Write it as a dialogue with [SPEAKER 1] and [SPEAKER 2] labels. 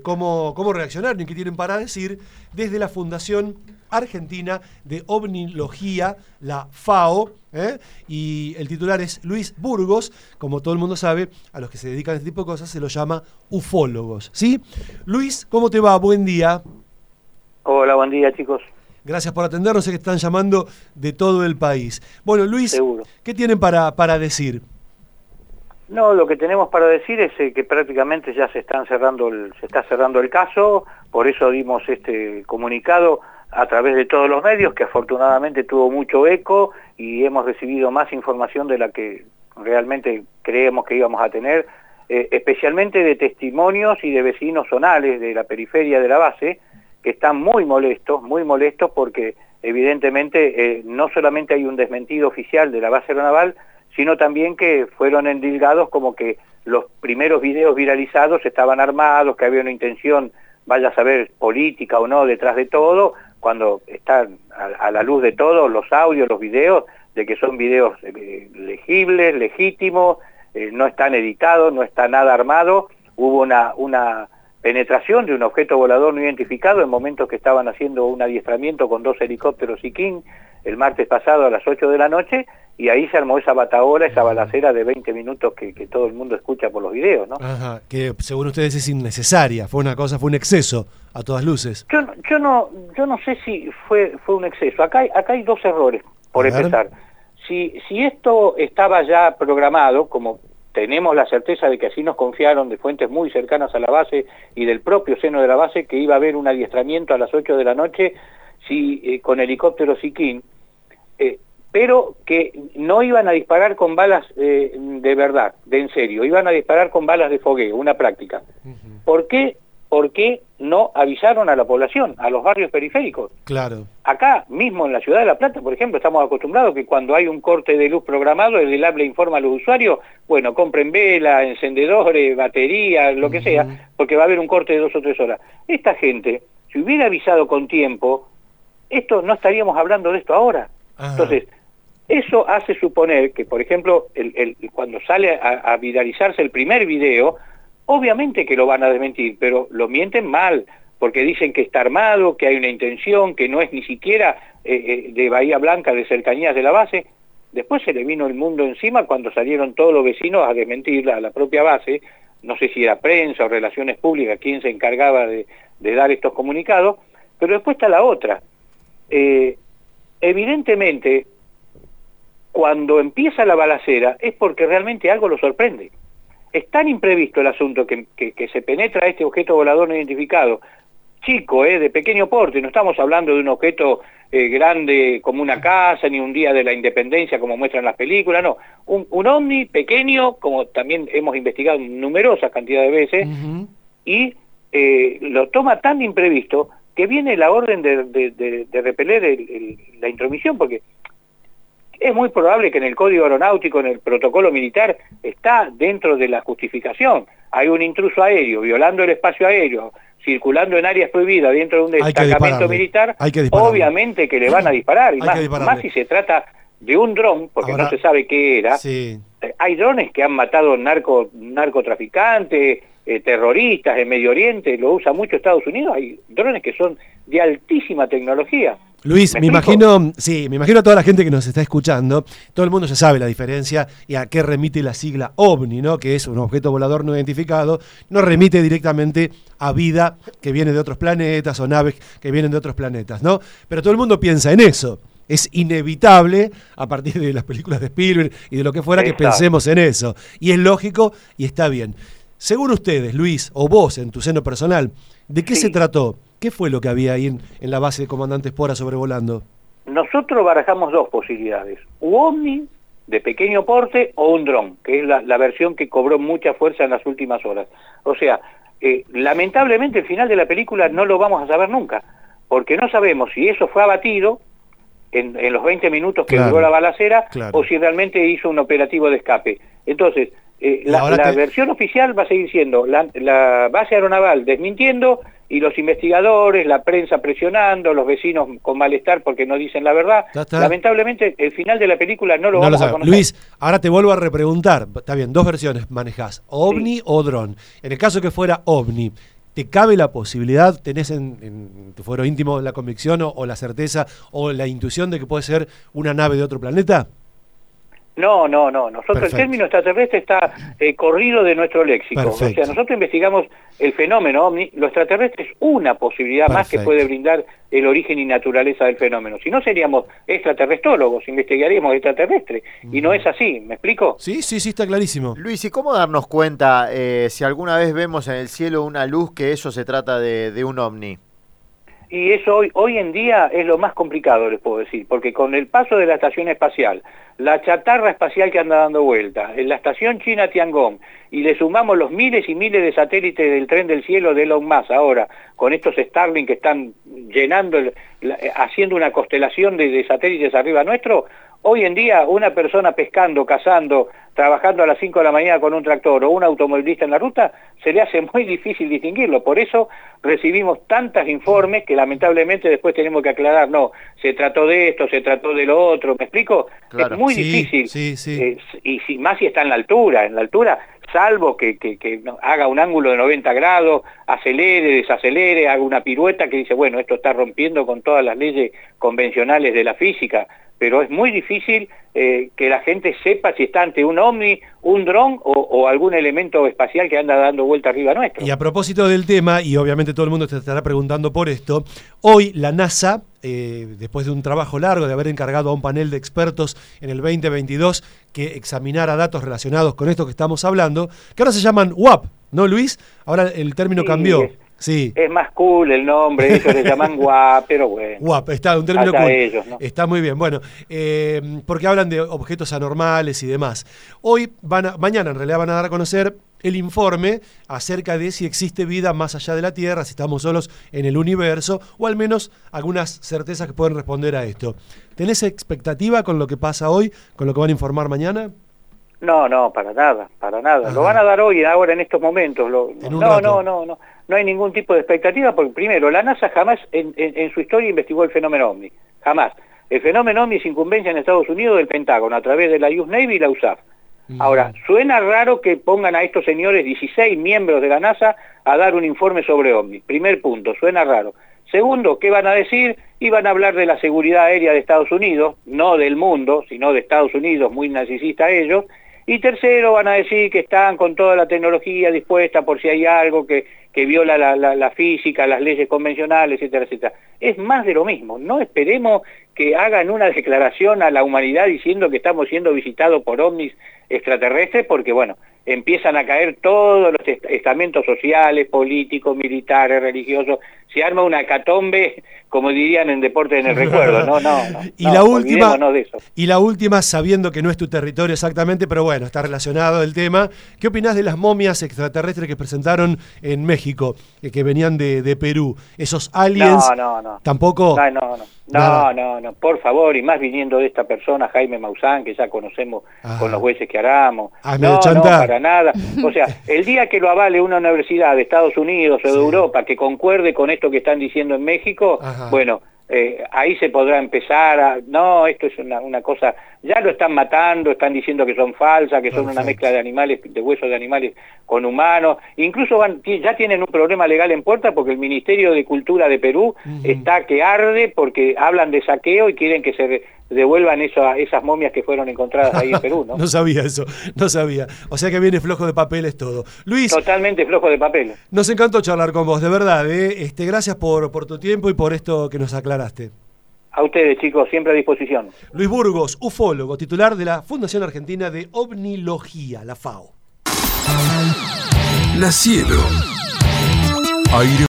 [SPEAKER 1] cómo reaccionar ni qué tienen para decir desde la Fundación Argentina de Ovnilogía, la FAO, y el titular es Luis Burgos. Como todo el mundo sabe, a los que se dedican a este tipo de cosas se los llama ufólogos, ¿sí? Luis, ¿cómo te va? Buen día.
[SPEAKER 2] Hola, buen día, chicos.
[SPEAKER 1] Gracias por atendernos, sé que están llamando de todo el país. Bueno, Luis,
[SPEAKER 2] Seguro.
[SPEAKER 1] ¿Qué tienen para decir?
[SPEAKER 2] No, lo que tenemos para decir es que prácticamente ya se está cerrando el caso, por eso dimos este comunicado a través de todos los medios, que afortunadamente tuvo mucho eco y hemos recibido más información de la que realmente creemos que íbamos a tener, especialmente de testimonios y de vecinos zonales de la periferia de la base, que están muy molestos porque evidentemente no solamente hay un desmentido oficial de la base aeronaval, sino también que fueron endilgados como que los primeros videos viralizados estaban armados, que había una intención, vaya a saber, política o no, detrás de todo, cuando están a la luz de todo los audios, los videos, de que son videos legibles, legítimos, no están editados, no está nada armado. Hubo una penetración de un objeto volador no identificado en momentos que estaban haciendo un adiestramiento con 2 helicópteros Siquín el martes pasado a las 8 de la noche, y ahí se armó esa batahola, esa balacera de 20 minutos que todo el mundo escucha por los videos, ¿no?
[SPEAKER 1] Ajá, que según ustedes es innecesaria, fue un exceso a todas luces.
[SPEAKER 2] Yo no sé si fue un exceso. Acá hay 2 errores, por empezar. Si esto estaba ya programado, como tenemos la certeza de que así nos confiaron de fuentes muy cercanas a la base y del propio seno de la base, que iba a haber un adiestramiento a las 8 de la noche con helicóptero Siquín, pero que no iban a disparar con balas de verdad, de en serio, iban a disparar con balas de fogueo, una práctica. ¿Por qué no avisaron a la población, a los barrios periféricos?
[SPEAKER 1] Claro.
[SPEAKER 2] Acá mismo en la ciudad de La Plata, por ejemplo, estamos acostumbrados que cuando hay un corte de luz programado, el DELAP le informa a los usuarios, bueno, compren vela, encendedores, baterías, lo que sea, porque va a haber un corte de 2 o 3 horas. Esta gente, si hubiera avisado con tiempo, no estaríamos hablando de esto ahora. Ajá. Entonces, eso hace suponer que, por ejemplo, cuando sale a viralizarse el primer video, obviamente que lo van a desmentir, pero lo mienten mal, porque dicen que está armado, que hay una intención, que no es ni siquiera de Bahía Blanca, de cercanías de la base. Después se le vino el mundo encima cuando salieron todos los vecinos a desmentir a la propia base. No sé si era prensa o relaciones públicas quien se encargaba de dar estos comunicados, pero después está la otra. Evidentemente, cuando empieza la balacera es porque realmente algo lo sorprende. Es tan imprevisto el asunto que se penetra este objeto volador no identificado, chico, de pequeño porte, no estamos hablando de un objeto grande como una casa, ni un día de la independencia como muestran las películas, no, un ovni pequeño, como también hemos investigado numerosas cantidades de veces, y lo toma tan de imprevisto que viene la orden de repeler la intromisión, porque es muy probable que en el código aeronáutico, en el protocolo militar, está dentro de la justificación. Hay un intruso aéreo violando el espacio aéreo, circulando en áreas prohibidas dentro de un destacamento militar, obviamente que le van a disparar, y más si se trata de un dron, porque ahora no se sabe qué era. Sí. Hay drones que han matado narcotraficantes, terroristas en Medio Oriente, lo usa mucho Estados Unidos, hay drones que son de altísima tecnología.
[SPEAKER 1] Luis, me imagino a toda la gente que nos está escuchando, todo el mundo ya sabe la diferencia y a qué remite la sigla OVNI, ¿no? Que es un objeto volador no identificado, no remite directamente a vida que viene de otros planetas o naves que vienen de otros planetas, ¿no? Pero todo el mundo piensa en eso. Es inevitable, a partir de las películas de Spielberg y de lo que fuera, que pensemos en eso. Y es lógico y está bien. Según ustedes, Luis, o vos en tu seno personal, ¿de qué se trató? ¿Qué fue lo que había ahí en la base de Comandante Espora sobrevolando?
[SPEAKER 2] Nosotros barajamos 2 posibilidades. Un ovni de pequeño porte o un dron, que es la versión que cobró mucha fuerza en las últimas horas. O sea, lamentablemente el final de la película no lo vamos a saber nunca, porque no sabemos si eso fue abatido en los 20 minutos que duró la balacera, o si realmente hizo un operativo de escape. Entonces, la versión oficial va a seguir siendo la base aeronaval desmintiendo, y los investigadores, la prensa presionando, los vecinos con malestar porque no dicen la verdad. Lamentablemente, el final de la película no lo vamos a conocer.
[SPEAKER 1] Luis, ahora te vuelvo a repreguntar. Está bien, 2 versiones manejás, ovni o dron. En el caso que fuera ovni, ¿te cabe la posibilidad, tenés en tu fuero íntimo la convicción o la certeza o la intuición de que puede ser una nave de otro planeta?
[SPEAKER 2] No. Nosotros Perfecto. El término extraterrestre está corrido de nuestro léxico. Perfecto. O sea, nosotros investigamos el fenómeno ovni. Lo extraterrestre es una posibilidad Perfecto. Más que puede brindar el origen y naturaleza del fenómeno. Si no, seríamos extraterrestrólogos, investigaríamos extraterrestre. Y no es así, ¿me explico?
[SPEAKER 1] Sí, está clarísimo.
[SPEAKER 3] Luis, ¿y cómo darnos cuenta si alguna vez vemos en el cielo una luz que eso se trata de un ovni?
[SPEAKER 2] Y eso hoy en día es lo más complicado, les puedo decir, porque con el paso de la estación espacial, la chatarra espacial que anda dando vuelta, en la estación china Tiangong, y le sumamos los miles y miles de satélites del tren del cielo de Elon Musk ahora, con estos Starlink que están llenando, haciendo una constelación de satélites arriba nuestro, hoy en día una persona pescando, cazando, trabajando a las 5 de la mañana con un tractor o un automovilista en la ruta, se le hace muy difícil distinguirlo. Por eso recibimos tantos informes que lamentablemente después tenemos que aclarar, no, se trató de esto, se trató de lo otro, ¿me explico? Claro. Es muy difícil, sí. Y más si está en la altura, salvo que haga un ángulo de 90 grados, acelere, desacelere, haga una pirueta que dice, bueno, esto está rompiendo con todas las leyes convencionales de la física, pero es muy difícil que la gente sepa si está ante un ovni, un dron o algún elemento espacial que anda dando vuelta arriba nuestro.
[SPEAKER 1] Y a propósito del tema, y obviamente todo el mundo te estará preguntando por esto, hoy la NASA, después de un trabajo largo de haber encargado a un panel de expertos en el 2022 que examinara datos relacionados con esto que estamos hablando, que ahora se llaman UAP, ¿no, Luis? Ahora el término cambió. Sí.
[SPEAKER 2] Es más cool el nombre, ellos le llaman WAP, pero bueno.
[SPEAKER 1] WAP, está un término cool.
[SPEAKER 2] Ellos, ¿no?
[SPEAKER 1] Está muy bien, bueno, porque hablan de objetos anormales y demás. Mañana en realidad van a dar a conocer el informe acerca de si existe vida más allá de la Tierra, si estamos solos en el universo, o al menos algunas certezas que pueden responder a esto. ¿Tenés expectativa con lo que pasa hoy, con lo que van a informar mañana?
[SPEAKER 2] No, para nada. Ajá. Lo van a dar hoy, ahora en estos momentos. No hay ningún tipo de expectativa, porque primero, la NASA jamás en su historia investigó el fenómeno OVNI, jamás. El fenómeno OVNI es incumbencia en Estados Unidos del Pentágono, a través de la US Navy y la USAF. Ahora, suena raro que pongan a estos señores, 16 miembros de la NASA, a dar un informe sobre OVNI. Primer punto, suena raro. Segundo, ¿qué van a decir? Y van a hablar de la seguridad aérea de Estados Unidos, no del mundo, sino de Estados Unidos, muy narcisista ellos. Y tercero, van a decir que están con toda la tecnología dispuesta por si hay algo que viola la física, las leyes convencionales, etcétera, etcétera. Es más de lo mismo. No esperemos que hagan una declaración a la humanidad diciendo que estamos siendo visitados por ovnis extraterrestres, porque bueno, empiezan a caer todos los estamentos sociales, políticos, militares, religiosos, se arma una hecatombe, como dirían en Deportes en el Recuerdo. No, olvidémonos de eso.
[SPEAKER 1] Y la última, sabiendo que no es tu territorio exactamente, pero bueno, está relacionado el tema, ¿qué opinás de las momias extraterrestres que presentaron en México, que venían de Perú? ¿Esos aliens?
[SPEAKER 2] No.
[SPEAKER 1] ¿Tampoco?
[SPEAKER 2] No, por favor, y más viniendo de esta persona, Jaime Maussan, que ya conocemos con los jueces que haramos. No, para nada. O sea, el día que lo avale una universidad de Estados Unidos o de Europa que concuerde con esto que están diciendo en México, bueno, ahí se podrá empezar no, esto es una cosa, ya lo están matando, están diciendo que son falsas, que son una mezcla de animales, de huesos de animales con humanos, incluso ya tienen un problema legal en puerta porque el Ministerio de Cultura de Perú está que arde porque hablan de saqueo y quieren que se devuelvan esas momias que fueron encontradas ahí en Perú, ¿no?
[SPEAKER 1] No sabía eso, no sabía. O sea que viene flojo de papeles todo. Luis.
[SPEAKER 2] Totalmente flojo de papeles.
[SPEAKER 1] Nos encantó charlar con vos, de verdad. Gracias por tu tiempo y por esto que nos aclaraste.
[SPEAKER 2] A ustedes, chicos, siempre a disposición.
[SPEAKER 1] Luis Burgos, ufólogo, titular de la Fundación Argentina de Ovnilogía, la FAO.
[SPEAKER 4] La Cielo. Aire